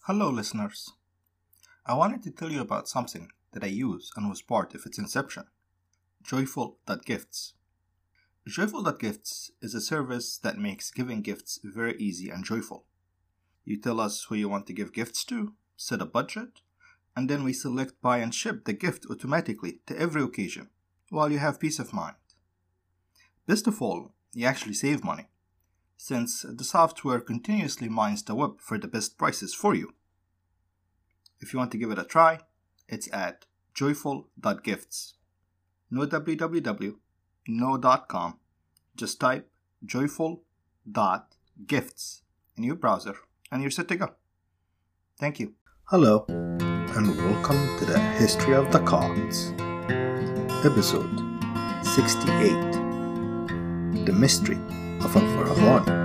Hello, listeners. I wanted to tell you about something that I use and was part of its inception Joyful.gifts. Joyful.gifts is a service that makes giving gifts very easy and joyful. You tell us who you want to give gifts to, set a budget, and then we select, buy, and ship the gift automatically to every occasion, while you have peace of mind. Best of all, you actually save money, since the software continuously mines the web for the best prices for you. If you want to give it a try, it's at joyful.gifts. No www, no .com, just type joyful.gifts in your browser and you're set to go. Thank you. Hello, and welcome to the History of the Cards, episode 68, The Mystery of Al-Farghani.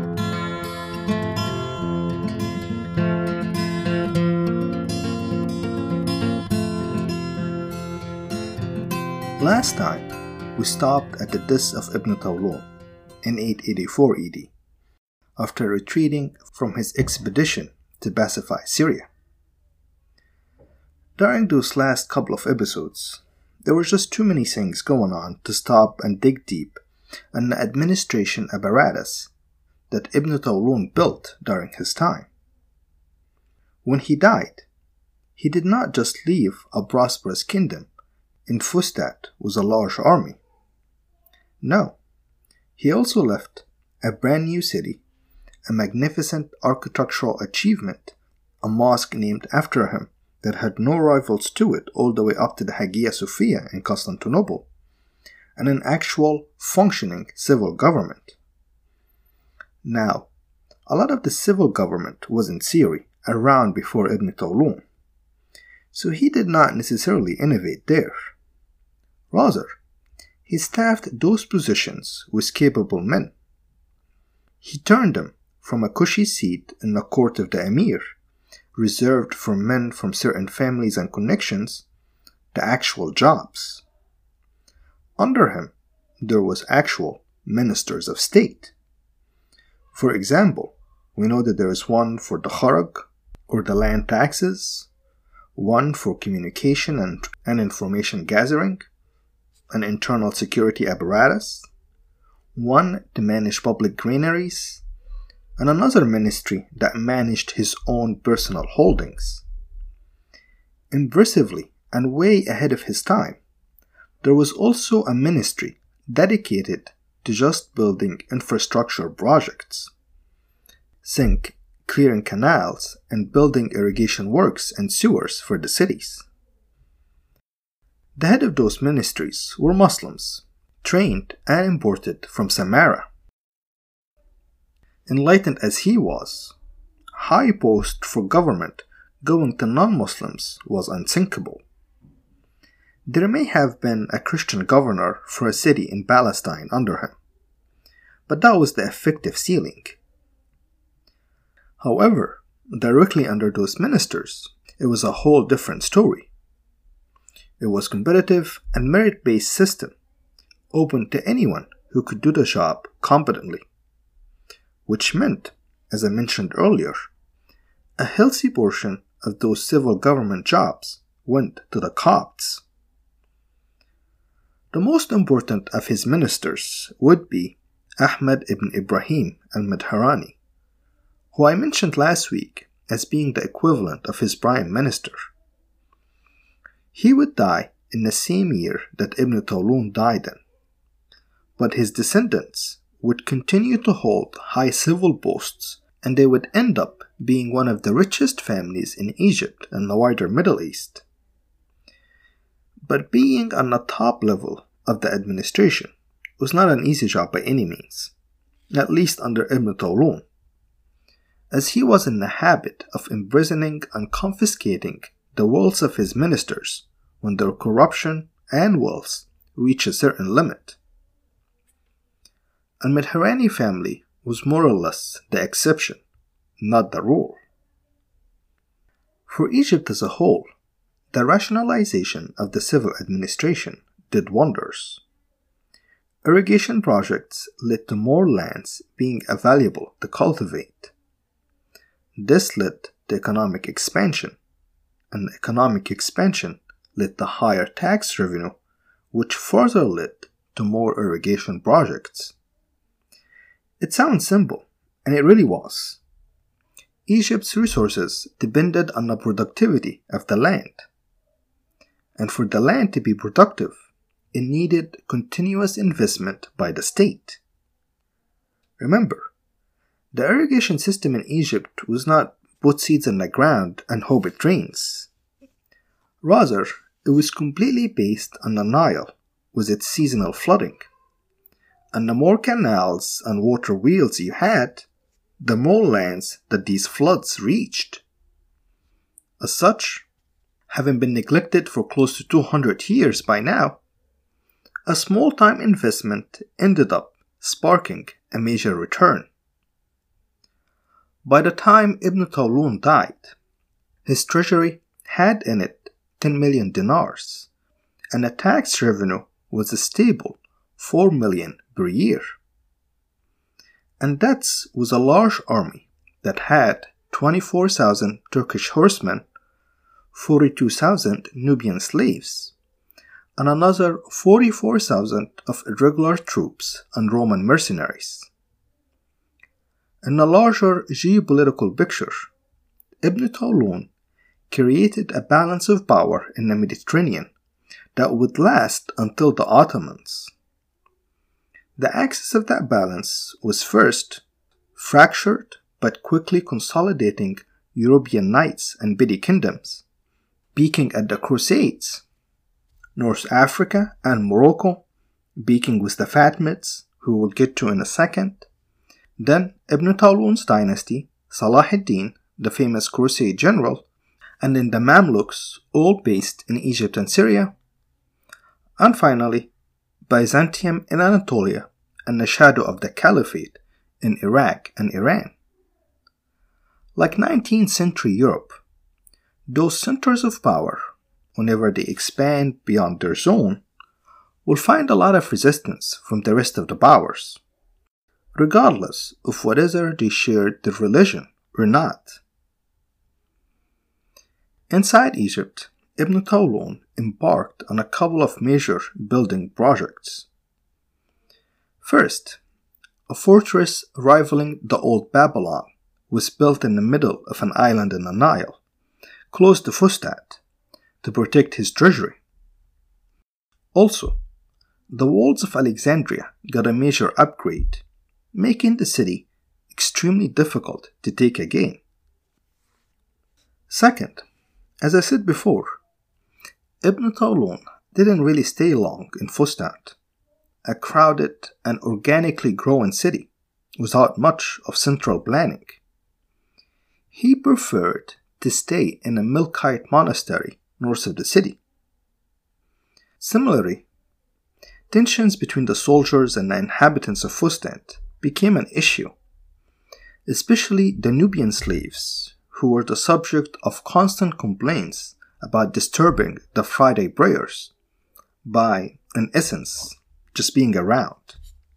Last time, we stopped at the death of Ibn Tawlun in 884 AD, after retreating from his expedition to pacify Syria. During those last couple of episodes, there were just too many things going on to stop and dig deep in the administration apparatus that Ibn Tawlun built during his time. When he died, he did not just leave a prosperous kingdom in Fustat with a large army. No, he also left a brand new city, a magnificent architectural achievement, a mosque named after him that had no rivals to it all the way up to the Hagia Sophia in Constantinople, and an actual functioning civil government. Now, a lot of the civil government was in theory around before Ibn Tawlun, so he did not necessarily innovate there. Rather, he staffed those positions with capable men. He turned them from a cushy seat in the court of the emir, reserved for men from certain families and connections, to actual jobs. Under him, there was actual ministers of state. For example, we know that there is one for the kharaj, or the land taxes, one for communication and information gathering, an internal security apparatus, one to manage public granaries, and another ministry that managed his own personal holdings. Impressively, and way ahead of his time, there was also a ministry dedicated to just building infrastructure projects. Think clearing canals and building irrigation works and sewers for the cities. The head of those ministries were Muslims, trained and imported from Samarra. Enlightened as he was, high post for government going to non-Muslims was unthinkable. There may have been a Christian governor for a city in Palestine under him, but that was the effective ceiling. However, directly under those ministers, it was a whole different story. It was a competitive and merit-based system, open to anyone who could do the job competently, which meant, as I mentioned earlier, a healthy portion of those civil government jobs went to the Copts. The most important of his ministers would be Ahmad ibn Ibrahim al-Midharani, who I mentioned last week as being the equivalent of his prime minister. He would die in the same year that Ibn Tawlun died in, but his descendants would continue to hold high civil posts, and they would end up being one of the richest families in Egypt and the wider Middle East. But being on the top level of the administration was not an easy job by any means, at least under Ibn Tawlun, as he was in the habit of imprisoning and confiscating the wealth of his ministers when their corruption and wealth reached a certain limit. Al-Midharani family was more or less the exception, not the rule. For Egypt as a whole, the rationalization of the civil administration did wonders. Irrigation projects led to more lands being available to cultivate. This led to economic expansion, and economic expansion led to higher tax revenue, which further led to more irrigation projects. It sounds simple, and it really was. Egypt's resources depended on the productivity of the land. And for the land to be productive, it needed continuous investment by the state. Remember, the irrigation system in Egypt was not put seeds in the ground and hope it rains. Rather, it was completely based on the Nile with its seasonal flooding. And the more canals and water wheels you had, the more lands that these floods reached. As such, having been neglected for close to 200 years by now, a small-time investment ended up sparking a major return. By the time Ibn Tulun died, his treasury had in it 10 million dinars, and the tax revenue was a stable 4 million per year. And that was a large army that had 24,000 Turkish horsemen, 42,000 Nubian slaves, and another 44,000 of irregular troops and Roman mercenaries. In a larger geopolitical picture, Ibn Tulun created a balance of power in the Mediterranean that would last until the Ottomans. The axis of that balance was first fractured but quickly consolidating European knights and petty kingdoms, peaking at the Crusades, North Africa and Morocco, peaking with the Fatimids, who we'll get to in a second, then Ibn Tulun's dynasty, Salah ad-Din, the famous Crusade general, and then the Mamluks, all based in Egypt and Syria, and finally Byzantium in Anatolia and the shadow of the Caliphate in Iraq and Iran. Like 19th century Europe, those centers of power, whenever they expand beyond their zone, will find a lot of resistance from the rest of the powers, regardless of whether they shared their religion or not. Inside Egypt, Ibn Tulun embarked on a couple of major building projects. First, a fortress rivaling the Old Babylon was built in the middle of an island in the Nile, close to Fustat, to protect his treasury. Also, the walls of Alexandria got a major upgrade, making the city extremely difficult to take again. Second, as I said before, Ibn Tulun didn't really stay long in Fustat, a crowded and organically growing city without much of central planning. He preferred to stay in a Milkite monastery north of the city. Similarly, tensions between the soldiers and the inhabitants of Fustat became an issue, especially the Nubian slaves, who were the subject of constant complaints about disturbing the Friday prayers by, in essence, just being around.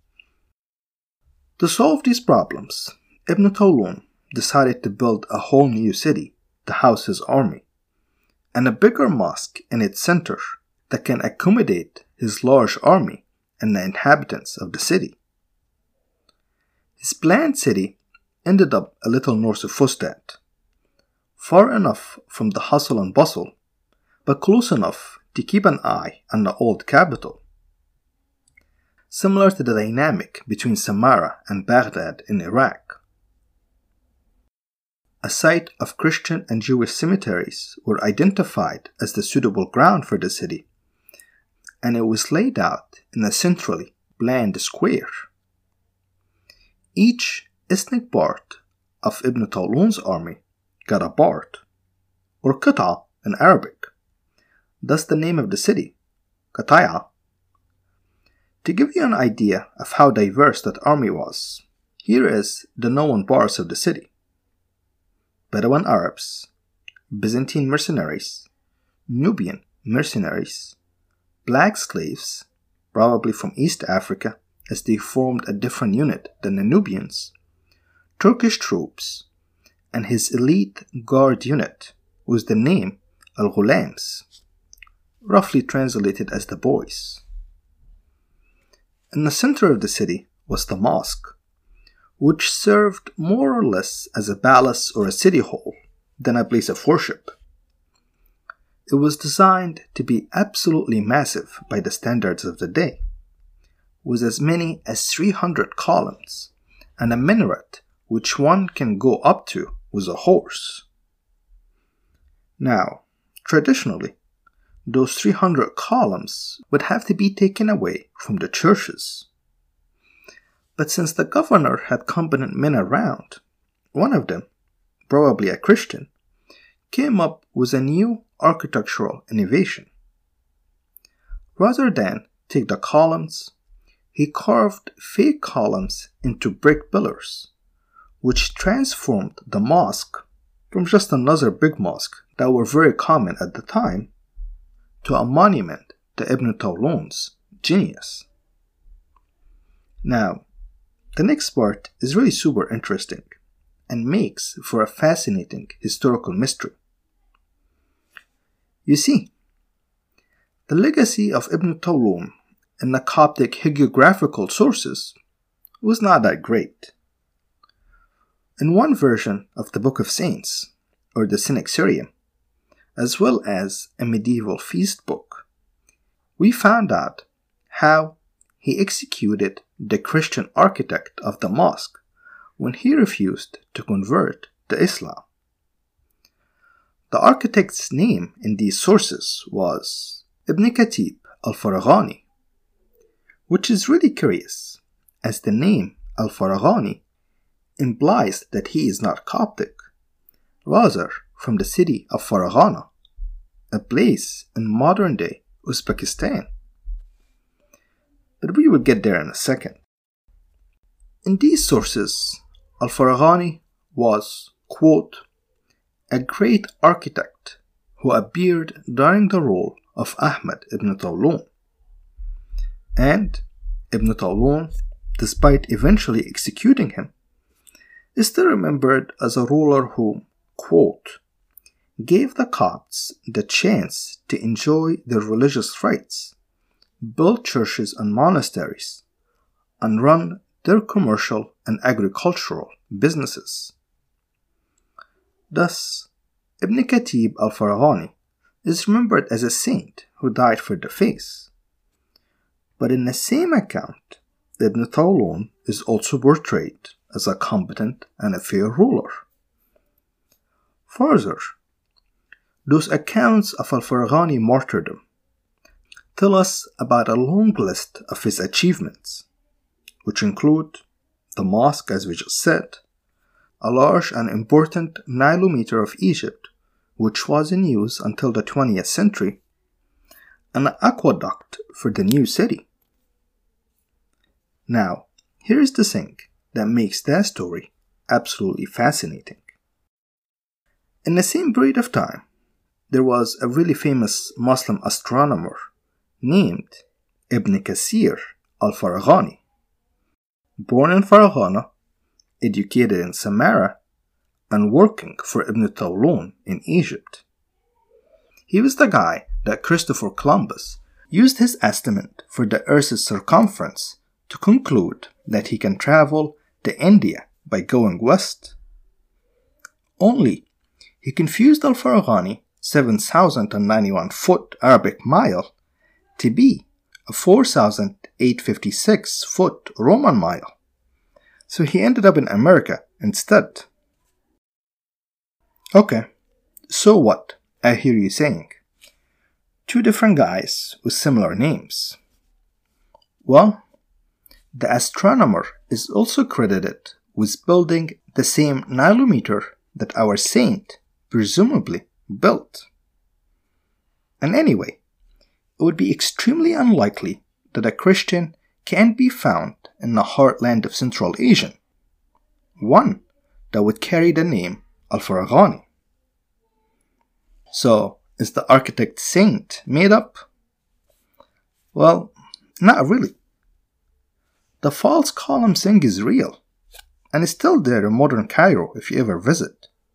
To solve these problems, Ibn Tulun decided to build a whole new city to house his army, and a bigger mosque in its center that can accommodate his large army and the inhabitants of the city. His planned city ended up a little north of Fustat, far enough from the hustle and bustle, but close enough to keep an eye on the old capital. Similar to the dynamic between Samarra and Baghdad in Iraq. A site of Christian and Jewish cemeteries were identified as the suitable ground for the city, and it was laid out in a centrally planned square. Each ethnic part of Ibn Tulun's army got a part, or qita in Arabic. Thus the name of the city, Qataya. To give you an idea of how diverse that army was, here is the known parts of the city. Bedouin Arabs, Byzantine mercenaries, Nubian mercenaries, black slaves, probably from East Africa as they formed a different unit than the Nubians, Turkish troops, and his elite guard unit with the name Al-Ghulams, roughly translated as the boys. In the center of the city was the mosque, which served more or less as a palace or a city hall than a place of worship. It was designed to be absolutely massive by the standards of the day, with as many as 300 columns and a minaret which one can go up to with a horse. Now, traditionally, those 300 columns would have to be taken away from the churches. But since the governor had competent men around, one of them, probably a Christian, came up with a new architectural innovation. Rather than take the columns, he carved fake columns into brick pillars, which transformed the mosque from just another big mosque that were very common at the time to a monument to Ibn Tawlun's genius. Now, the next part is really super interesting and makes for a fascinating historical mystery. You see, the legacy of Ibn Tawlun in the Coptic hagiographical sources was not that great. In one version of the Book of Saints, or the Synaxarium, as well as a medieval feast book, we found out how he executed the Christian architect of the mosque when he refused to convert to Islam. The architect's name in these sources was Ibn Khatib al-Faraghani, which is really curious, as the name al-Faraghani implies that he is not Coptic, rather from the city of Farghana, a place in modern-day Uzbekistan. But we will get there in a second. In these sources, al-Faraghani was, quote, a great architect who appeared during the rule of Ahmad ibn Tawlun. And Ibn Tawlun, despite eventually executing him, is still remembered as a ruler who, quote, gave the Copts the chance to enjoy their religious rights, build churches and monasteries, and run their commercial and agricultural businesses. Thus, Ibn Khatib al-Faraghani is remembered as a saint who died for the faith. But in the same account, Ibn Tawlun is also portrayed as a competent and a fair ruler. Further, those accounts of al-Faraghani martyrdom tell us about a long list of his achievements, which include the mosque, as we just said, a large and important Nilometer of Egypt, which was in use until the 20th century, and an aqueduct for the new city. Now, here's the thing that makes that story absolutely fascinating. In the same period of time, there was a really famous Muslim astronomer named Ibn Kasir al-Faraghani, born in Farghana, educated in Samarra, and working for Ibn Tawlun in Egypt. He was the guy that Christopher Columbus used his estimate for the Earth's circumference to conclude that he can travel to India by going west. Only, he confused al-Faraghani 7,091-foot Arabic mile to be a 4,856-foot Roman mile. So he ended up in America instead. Okay, so what? I hear you saying. Two different guys with similar names. Well, the astronomer is also credited with building the same Nilometer that our saint presumably built. And anyway, it would be extremely unlikely that a Christian can be found in the heartland of Central Asia, one that would carry the name al-Faraghani. So, is the architect saint made up? Well, not really. The false column thing is real, and is still there in modern Cairo if you ever visit.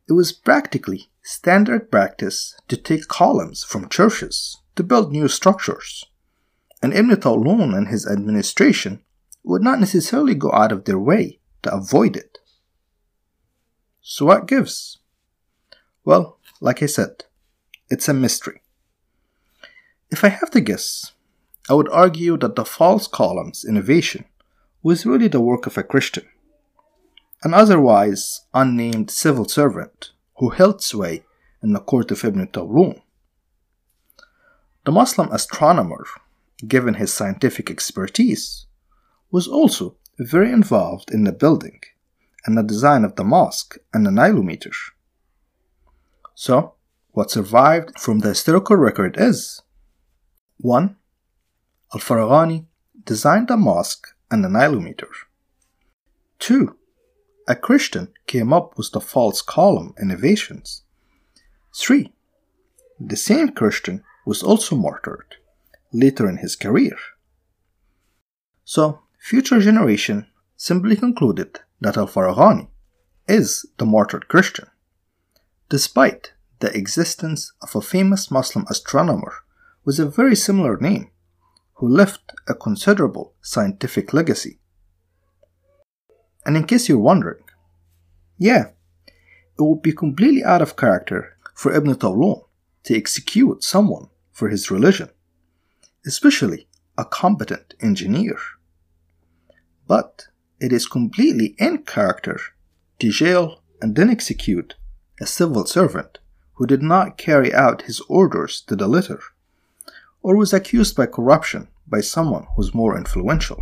It was practically standard practice to take columns from churches to build new structures, and Ibn Tawlun and his administration would not necessarily go out of their way to avoid it. So what gives? Well, like I said, it's a mystery. If I have to guess, I would argue that the false columns innovation was really the work of a Christian, an otherwise unnamed civil servant who held sway in the court of Ibn Tawlun. The Muslim astronomer, given his scientific expertise, was also very involved in the building and the design of the mosque and the Nilometer. So, what survived from the historical record is 1. Al-Farghani designed the mosque and the Nilometer. 2. A Christian came up with the false column innovations. 3. The same Christian was also martyred later in his career. So, future generation simply concluded that Al-Farghani is the martyred Christian, despite the existence of a famous Muslim astronomer with a very similar name, who left a considerable scientific legacy. And in case you're wondering, yeah, it would be completely out of character for Ibn Tawlun to execute someone for his religion, especially a competent engineer. But it is completely in character to jail and then execute a civil servant who did not carry out his orders to the letter, or was accused by corruption by someone who's more influential.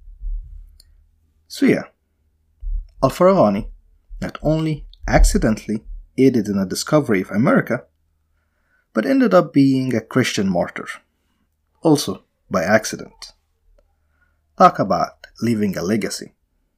So yeah, Al-Farghani not only accidentally aided in the discovery of America, but ended up being a Christian martyr, also by accident. Talk about leaving a legacy.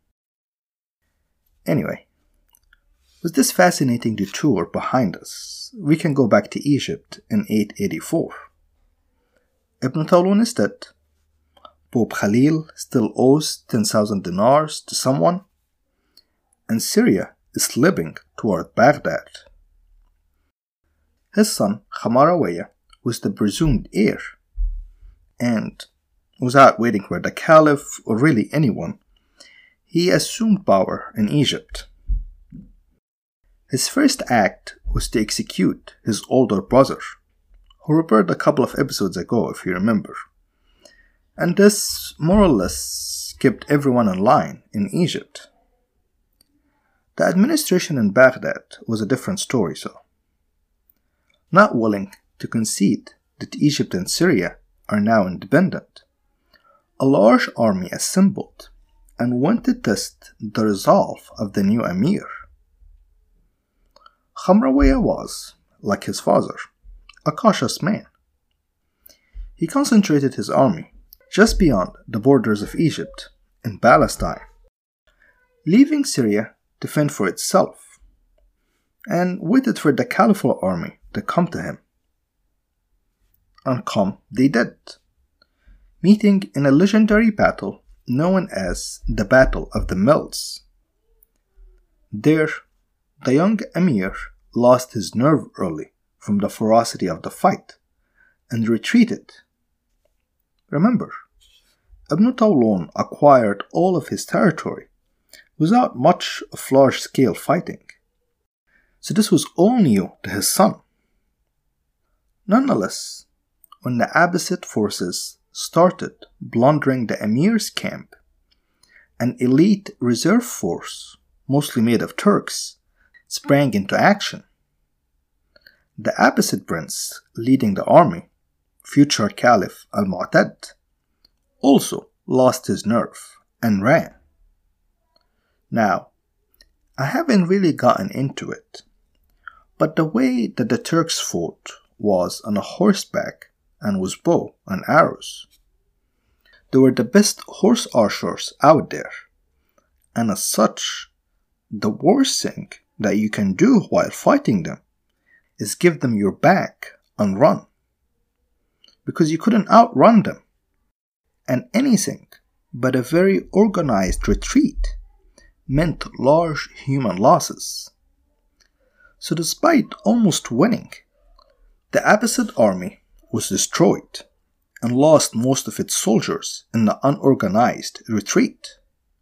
Anyway, with this fascinating detour behind us, we can go back to Egypt in 884. Ibn Tawlun is dead. Pope Khalil still owes 10,000 dinars to someone, and Syria is slipping toward Baghdad. His son Khamaraweya was the presumed heir, and without waiting for the caliph or really anyone, he assumed power in Egypt. His first act was to execute his older brother, who appeared a couple of episodes ago if you remember, and this more or less kept everyone in line in Egypt. The administration in Baghdad was a different story, so. Not willing to concede that Egypt and Syria are now independent, a large army assembled and went to test the resolve of the new emir. Khamraweya was, like his father, a cautious man. He concentrated his army just beyond the borders of Egypt in Palestine, leaving Syria to fend for itself, and waited for the caliphal army to come to him. And come they did, meeting in a legendary battle known as the Battle of the Mills. There, the young emir lost his nerve early from the ferocity of the fight and retreated. Remember, Ibn Tawlun acquired all of his territory without much of large-scale fighting, so this was all new to his son. Nonetheless, when the Abbasid forces started plundering the emir's camp, an elite reserve force, mostly made of Turks, sprang into action. The Abbasid prince leading the army, future Caliph al-Mu'tad, also lost his nerve and ran. Now, I haven't really gotten into it, but the way that the Turks fought was on a horseback and with bow and arrows. They were the best horse archers out there, and as such, the worst thing that you can do while fighting them is give them your back and run, because you couldn't outrun them, and anything but a very organized retreat meant large human losses. So despite almost winning, the Abbasid army was destroyed and lost most of its soldiers in the unorganized retreat.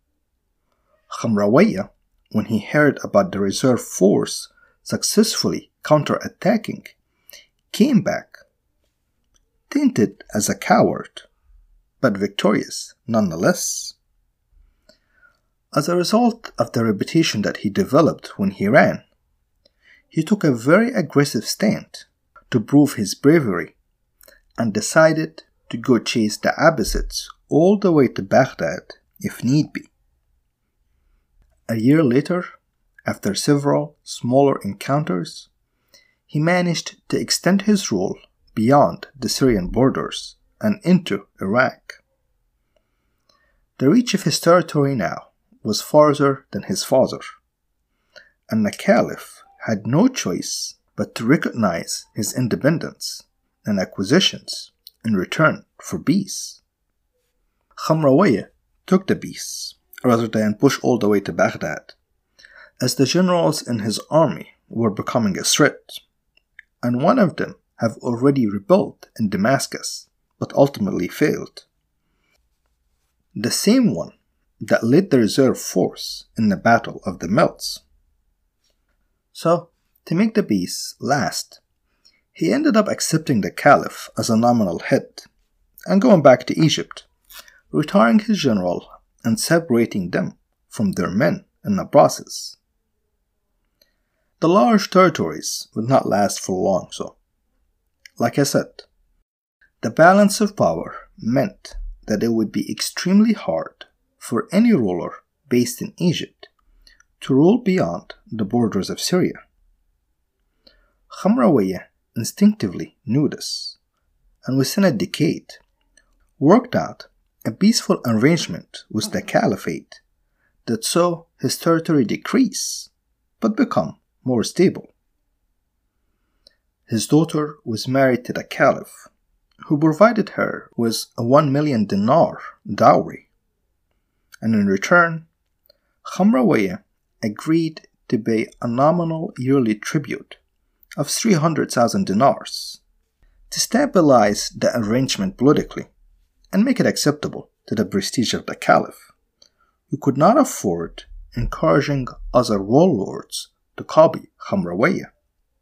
Khamrawiyya, when he heard about the reserve force successfully counterattacking, came back, tainted as a coward, but victorious nonetheless. As a result of the reputation that he developed when he ran, he took a very aggressive stand to prove his bravery and decided to go chase the Abbasids all the way to Baghdad if need be. A year later, after several smaller encounters, he managed to extend his rule beyond the Syrian borders and into Iraq. The reach of his territory now was farther than his father, and the Caliph had no choice but to recognize his independence and acquisitions in return for peace. Khamrawiyya took the peace rather than push all the way to Baghdad, as the generals in his army were becoming a threat, and one of them have already rebelled in Damascus but ultimately failed. The same one that led the reserve force in the Battle of the Melts. So, to make the peace last, he ended up accepting the Caliph as a nominal head and going back to Egypt, retiring his general and separating them from their men in the process. The large territories would not last for long, so, like I said, the balance of power meant that it would be extremely hard for any ruler based in Egypt to rule beyond the borders of Syria. Khamrawiyya instinctively knew this, and within a decade worked out a peaceful arrangement with the Caliphate that saw his territory decrease but become more stable. His daughter was married to the Caliph, who provided her with a 1 million dinar dowry, and in return, Khamrawiyya agreed to pay a nominal yearly tribute of 300,000 dinars to stabilize the arrangement politically and make it acceptable to the prestige of the Caliph, who could not afford encouraging other warlords to copy Khamrawiyya.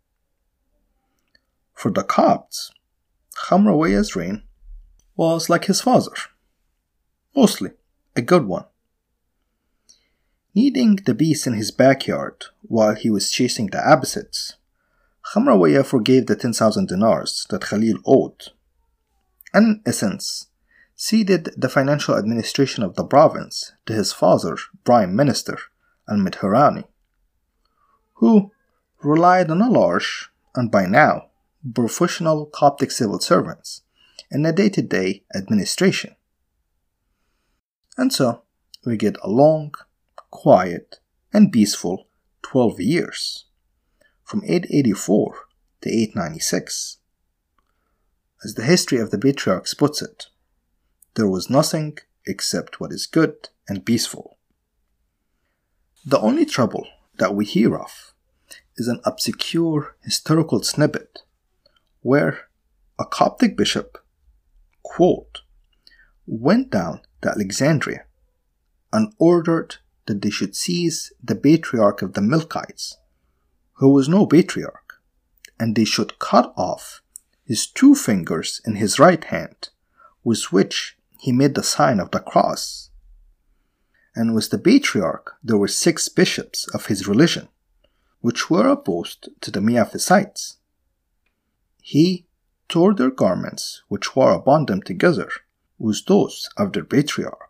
For the Copts, Khamrawiyya's reign was like his father, mostly a good one. Needing the peace in his backyard while he was chasing the Abbasids, Khamrawiyya forgave the 10,000 dinars that Khalil owed, and in essence, ceded the financial administration of the province to his father, Prime Minister al-Midhirani, who relied on a large, and by now, professional Coptic civil servants in the day-to-day administration. And so, we get a long, quiet, and peaceful 12 years, from 884 to 896. As the history of the patriarchs puts it, there was nothing except what is good and peaceful. The only trouble that we hear of is an obscure historical snippet where a Coptic bishop, quote, went down to Alexandria and ordered that they should seize the patriarch of the Melkites, who was no patriarch, and they should cut off his 2 fingers in his right hand, with which he made the sign of the cross. And with the patriarch there were 6 bishops of his religion, which were opposed to the Miaphysites. He tore their garments which were upon them together with those of their patriarch.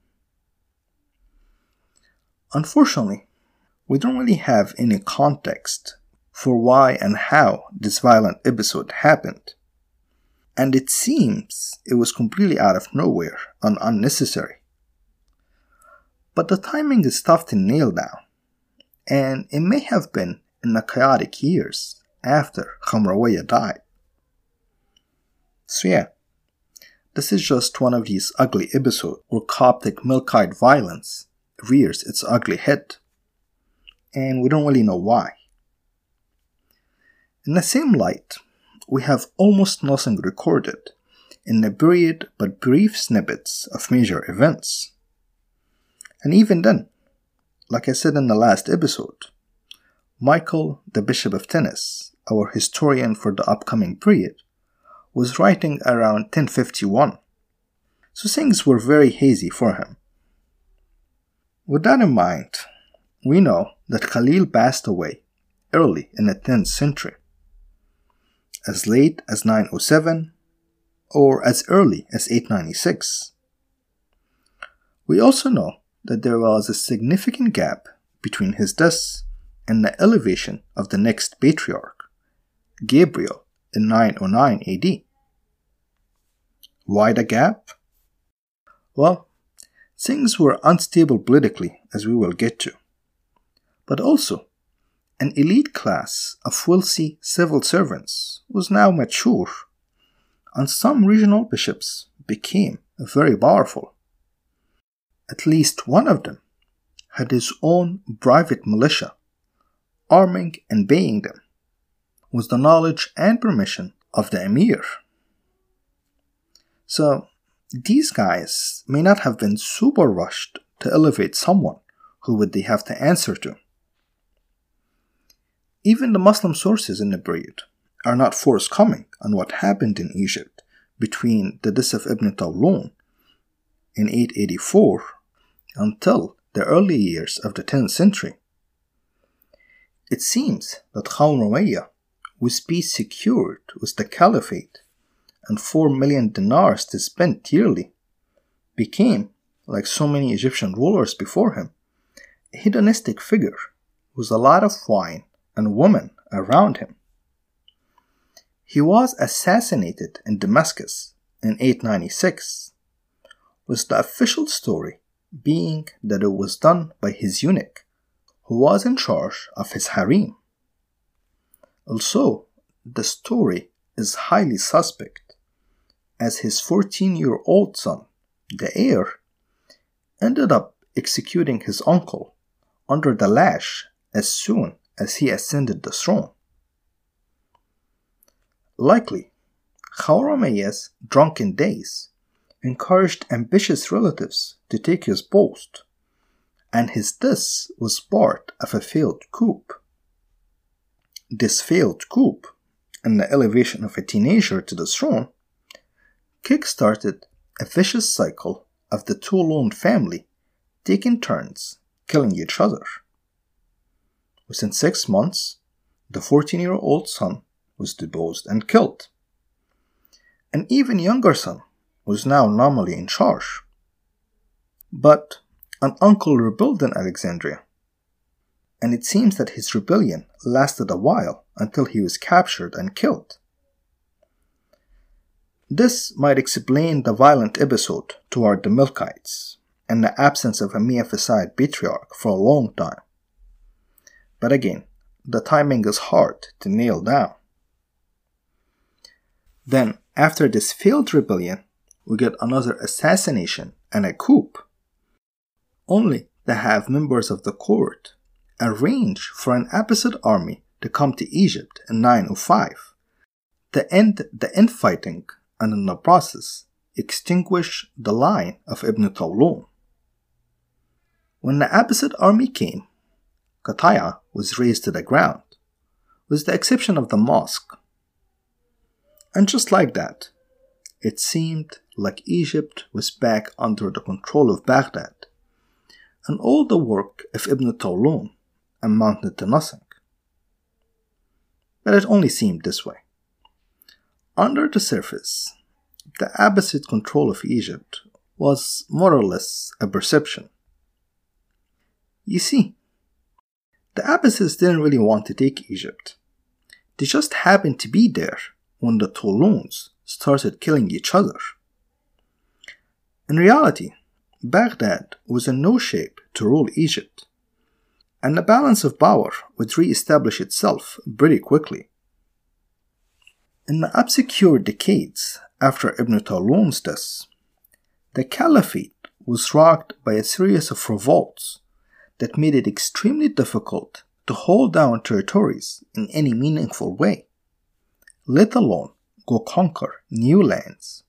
Unfortunately, we don't really have any context for why and how this violent episode happened, and it seems it was completely out of nowhere and unnecessary. But the timing is tough to nail down, and it may have been in the chaotic years after Khamrawiyya died. So yeah, this is just one of these ugly episodes where Coptic Melkite violence rears its ugly head, and we don't really know why. In the same light, we have almost nothing recorded in the period but brief snippets of major events. And even then, like I said in the last episode, Michael, the Bishop of Tennis, our historian for the upcoming period, was writing around 1051, so things were very hazy for him. With that in mind, we know that Khalil passed away early in the 10th century, as late as 907 or as early as 896. We also know that there was a significant gap between his death and the elevation of the next patriarch, Gabriel, in 909 AD. Why the gap? Well, things were unstable politically, as we will get to, but also an elite class of wealthy civil servants was now mature, and some regional bishops became very powerful. At least one of them had his own private militia, arming and paying them, with the knowledge and permission of the emir. So, these guys may not have been super rushed to elevate someone who would they have to answer to. Even the Muslim sources in the period are not forthcoming on what happened in Egypt between the death of Ibn Tawlun in 884 until the early years of the 10th century. It seems that Khawn Rumayya, with peace secured with the caliphate and 4 million dinars to spend yearly, became, like so many Egyptian rulers before him, a hedonistic figure with a lot of wine and women around him. He was assassinated in Damascus in 896, with the official story being that it was done by his eunuch, who was in charge of his harem. Also, the story is highly suspect, as his 14-year-old son, the heir, ended up executing his uncle under the lash as soon as he ascended the throne. Likely, Khawn Rumayya's drunken days encouraged ambitious relatives to take his post, and his death was part of a failed coup. This failed coup, and the elevation of a teenager to the throne, kick-started a vicious cycle of the Tawlun family taking turns killing each other. Within 6 months, the 14-year-old son was deposed and killed. An even younger son was now nominally in charge. But an uncle rebelled in Alexandria, and it seems that his rebellion lasted a while until he was captured and killed. This might explain the violent episode toward the Milkites and the absence of a Miaphysite patriarch for a long time. But again, the timing is hard to nail down. Then, after this failed rebellion, we get another assassination and a coup, only to have members of the court arrange for an Abbasid army to come to Egypt in 905 to end the infighting and in the process extinguish the line of Ibn Tawlun. When the Abbasid army came, Qataya was razed to the ground, with the exception of the mosque. And just like that, it seemed like Egypt was back under the control of Baghdad, and all the work of Ibn Tawlun amounted to nothing. But it only seemed this way. Under the surface, the Abbasid control of Egypt was more or less a perception. You see, the Abbasids didn't really want to take Egypt. They just happened to be there when the Tawluns started killing each other. In reality, Baghdad was in no shape to rule Egypt, and the balance of power would re-establish itself pretty quickly. In the obscure decades after Ibn Tawlun's death, the Caliphate was rocked by a series of revolts that made it extremely difficult to hold down territories in any meaningful way. let alone go conquer new lands.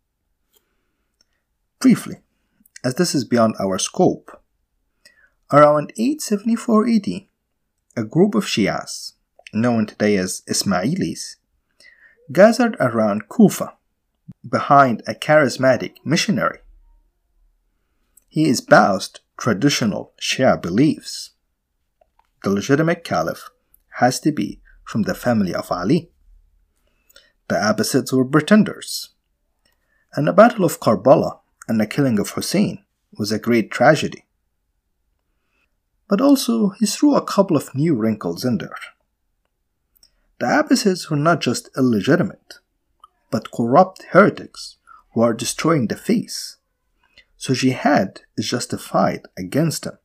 Briefly, as this is beyond our scope, around 874 AD, a group of Shias, known today as Ismailis, gathered around Kufa behind a charismatic missionary. He espoused traditional Shia beliefs. The legitimate caliph has to be from the family of Ali. The Abbasids were pretenders, and the Battle of Karbala and the killing of Hussein was a great tragedy. But also, he threw a couple of new wrinkles in there. The Abbasids were not just illegitimate, but corrupt heretics who are destroying the faith, so jihad is justified against them.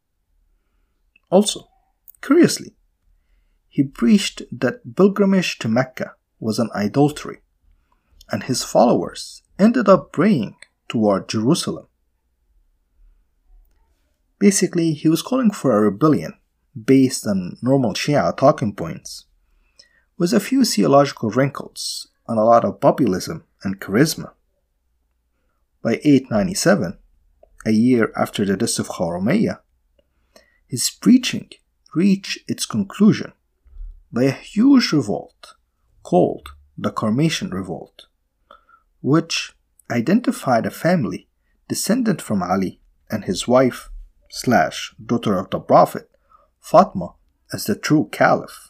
Also, curiously, he preached that pilgrimage to Mecca was an idolatry, and his followers ended up praying toward Jerusalem. Basically, he was calling for a rebellion based on normal Shia talking points, with a few theological wrinkles and a lot of populism and charisma. By 897, a year after the death of Khawramayya, his preaching reached its conclusion by a huge revolt called the Qarmatian Revolt, which identified a family descendant from Ali and his wife / daughter of the Prophet, Fatima, as the true caliph.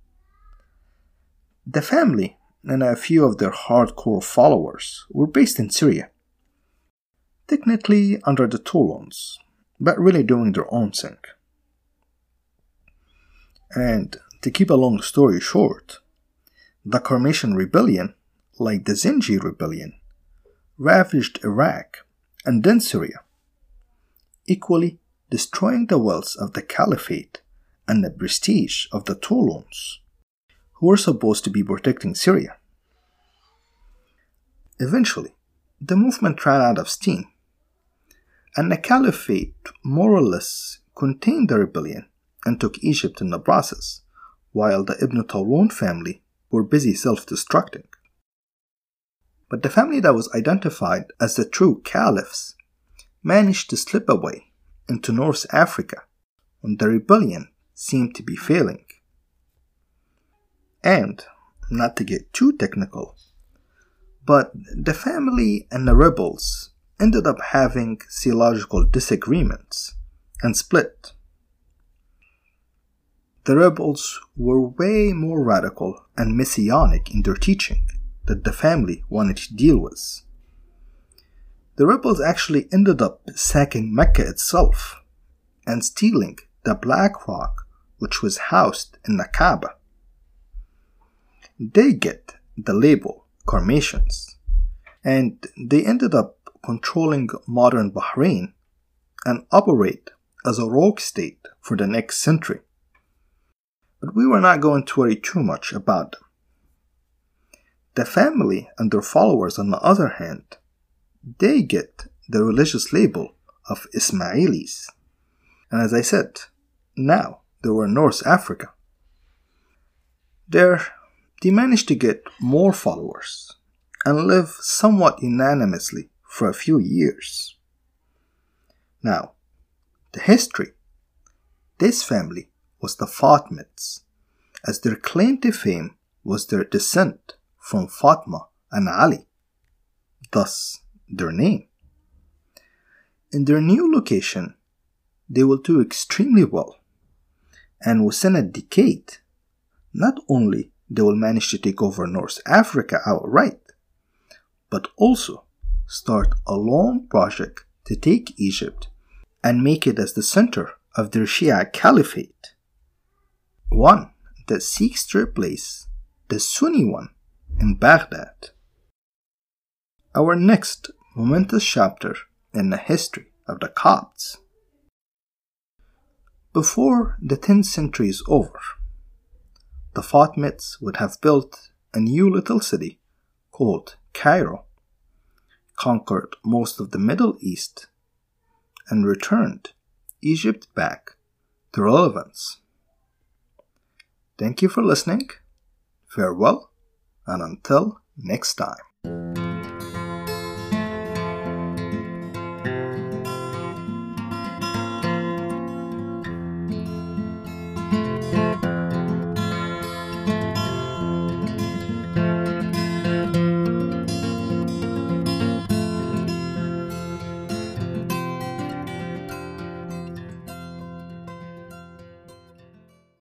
The family and a few of their hardcore followers were based in Syria, technically under the Tulons, but really doing their own thing. And to keep a long story short, the Qarmatian Rebellion, like the Zengi Rebellion, ravaged Iraq and then Syria, equally destroying the wealth of the Caliphate and the prestige of the Tulons, who were supposed to be protecting Syria. Eventually, the movement ran out of steam, and the Caliphate more or less contained the rebellion and took Egypt in the process, while the Ibn Tawlun family were busy self-destructing. But the family that was identified as the true caliphs managed to slip away into North Africa when the rebellion seemed to be failing. And, not to get too technical, but the family and the rebels ended up having theological disagreements and split. The rebels were way more radical and messianic in their teaching that the family wanted to deal with. The rebels actually ended up sacking Mecca itself and stealing the black rock which was housed in the Kaaba. They get the label Qarmatians, and they ended up controlling modern Bahrain and operate as a rogue state for the next century. But we were not going to worry too much about them. The family and their followers, on the other hand, they get the religious label of Ismailis. And as I said, now they were in North Africa. There, they managed to get more followers and live somewhat unanimously for a few years. Now, the history. This family was the Fatimids, as their claim to fame was their descent from Fatima and Ali, thus their name. In their new location, they will do extremely well, and within a decade, not only they will manage to take over North Africa outright, but also start a long project to take Egypt and make it as the center of their Shia Caliphate, one that seeks to replace the Sunni one in Baghdad. Our next momentous chapter in the history of the Copts. Before the 10th century is over, the Fatimids would have built a new little city called Cairo, conquered most of the Middle East, and returned Egypt back to relevance. Thank you for listening. Farewell And until next time.